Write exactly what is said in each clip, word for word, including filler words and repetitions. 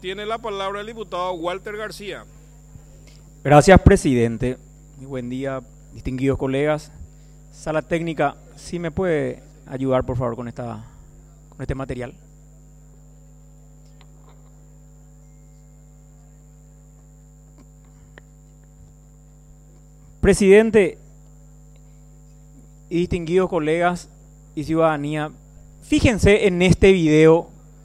Tiene la palabra el diputado Walter García. Gracias, presidente. Muy buen día, distinguidos colegas. Sala técnica, ¿sí me puede ayudar, por favor, con, esta, con este material? Presidente y distinguidos colegas y ciudadanía, fíjense en este video.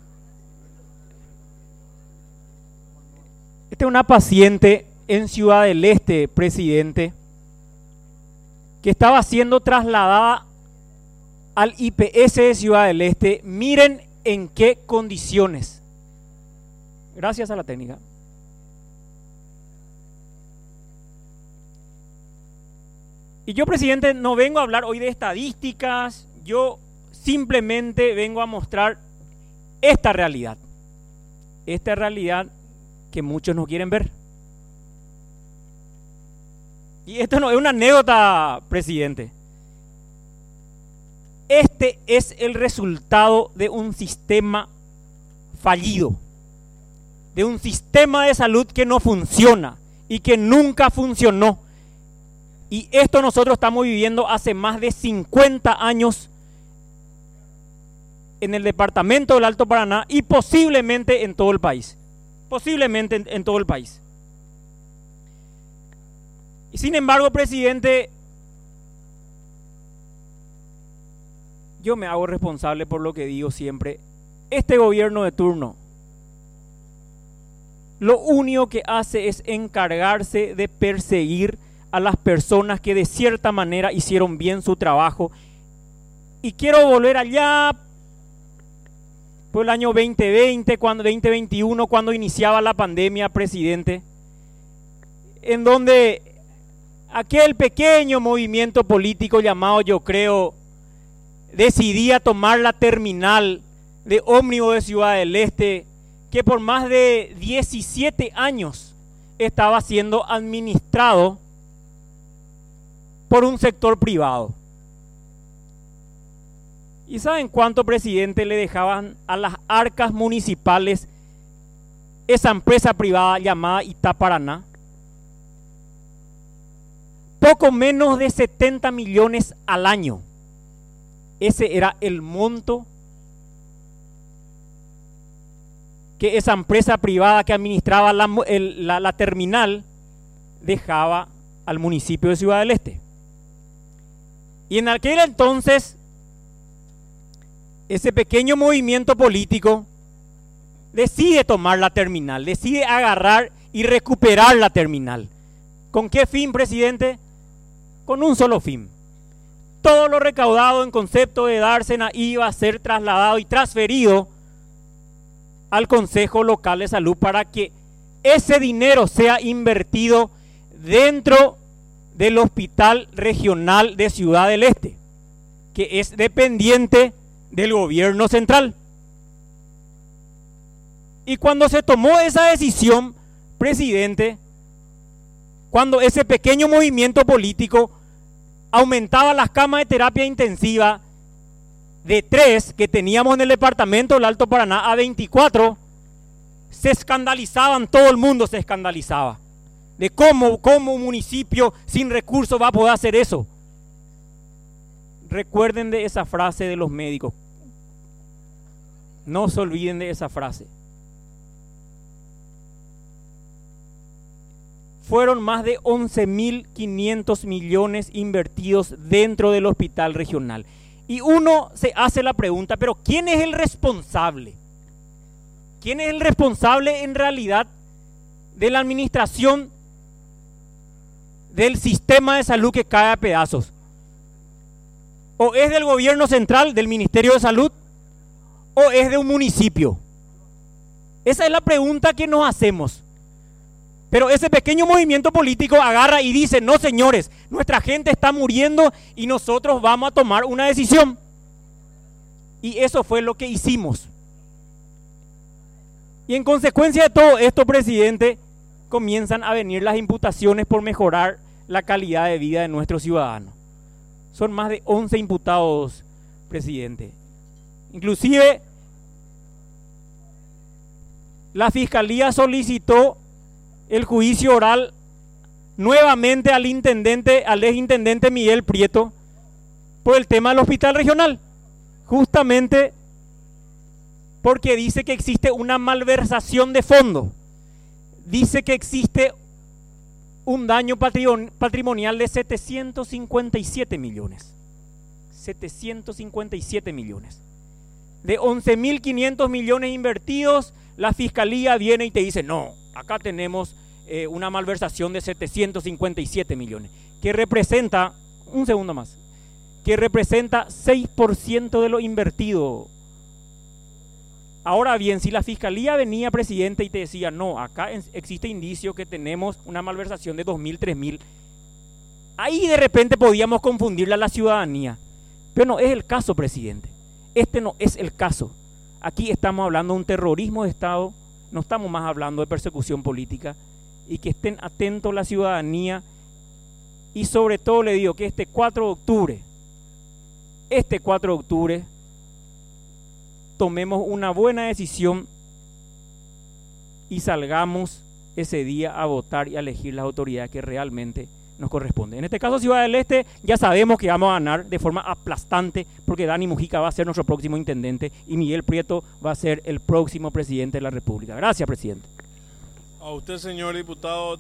Esta es una paciente en Ciudad del Este, presidente, que estaba siendo trasladada al I P S de Ciudad del Este. Miren en qué condiciones. Gracias a la técnica. Y yo, presidente, no vengo a hablar hoy de estadísticas, yo simplemente vengo a mostrar esta realidad. Esta realidad que muchos no quieren ver. Y esto no es una anécdota, presidente. Este es el resultado de un sistema fallido, de un sistema de salud que no funciona y que nunca funcionó. Y esto nosotros estamos viviendo hace más de cincuenta años en el departamento del Alto Paraná y posiblemente en todo el país. Posiblemente en, en todo el país. Y sin embargo, presidente, yo me hago responsable por lo que digo siempre. Este gobierno de turno lo único que hace es encargarse de perseguir a las personas que de cierta manera hicieron bien su trabajo. Y quiero volver allá por el año veinte veinte, cuando, veinte veintiuno, cuando iniciaba la pandemia, presidente, en donde aquel pequeño movimiento político llamado, yo creo, decidía tomar la terminal de ómnibus de Ciudad del Este, que por más de diecisiete años estaba siendo administrado por un sector privado. ¿Y saben cuánto, presidente, le dejaban a las arcas municipales esa empresa privada llamada I T A Paraná? Poco menos de setenta millones al año. Ese era el monto que esa empresa privada que administraba la, el, la, la terminal dejaba al municipio de Ciudad del Este. Y en aquel entonces, ese pequeño movimiento político decide tomar la terminal, decide agarrar y recuperar la terminal. ¿Con qué fin, presidente? Con un solo fin. Todo lo recaudado en concepto de dársena iba a ser trasladado y transferido al Consejo Local de Salud para que ese dinero sea invertido dentro del Hospital Regional de Ciudad del Este, que es dependiente del gobierno central. Y cuando se tomó esa decisión, presidente, cuando ese pequeño movimiento político aumentaba las camas de terapia intensiva de tres que teníamos en el departamento del Alto Paraná a veinticuatro, se escandalizaban, todo el mundo se escandalizaba de cómo, cómo un municipio sin recursos va a poder hacer eso. Recuerden de esa frase de los médicos. No se olviden de esa frase. Fueron más de once mil quinientos millones invertidos dentro del hospital regional. Y uno se hace la pregunta, pero ¿quién es el responsable? ¿Quién es el responsable en realidad de la administración del sistema de salud que cae a pedazos? ¿O es del gobierno central, del Ministerio de Salud? ¿O es de un municipio? Esa es la pregunta que nos hacemos. Pero ese pequeño movimiento político agarra y dice, no señores, nuestra gente está muriendo y nosotros vamos a tomar una decisión. Y eso fue lo que hicimos. Y en consecuencia de todo esto, presidente, comienzan a venir las imputaciones por mejorar la calidad de vida de nuestros ciudadanos. Son más de once imputados, presidente. Inclusive la Fiscalía solicitó el juicio oral nuevamente al intendente, al exintendente Miguel Prieto, por el tema del hospital regional, justamente porque dice que existe una malversación de fondos, dice que existe un daño patrimonial de setecientos cincuenta y siete millones, setecientos cincuenta y siete millones. De once mil quinientos millones invertidos, la Fiscalía viene y te dice, no, acá tenemos eh, una malversación de setecientos cincuenta y siete millones, que representa, un segundo más, que representa seis por ciento de lo invertido. Ahora bien, si la Fiscalía venía, presidente, y te decía, no, acá existe indicio que tenemos una malversación de dos mil, tres mil, ahí de repente podíamos confundirle a la ciudadanía. Pero no es el caso, presidente. Este no es el caso. Aquí estamos hablando de un terrorismo de Estado, no estamos más hablando de persecución política, y que estén atentos la ciudadanía, y sobre todo le digo que este cuatro de octubre, este cuatro de octubre, tomemos una buena decisión y salgamos ese día a votar y a elegir las autoridades que realmente nos corresponden. En este caso, Ciudad del Este, ya sabemos que vamos a ganar de forma aplastante, porque Dani Mujica va a ser nuestro próximo intendente y Miguel Prieto va a ser el próximo presidente de la República. Gracias, presidente. A usted, señor diputado.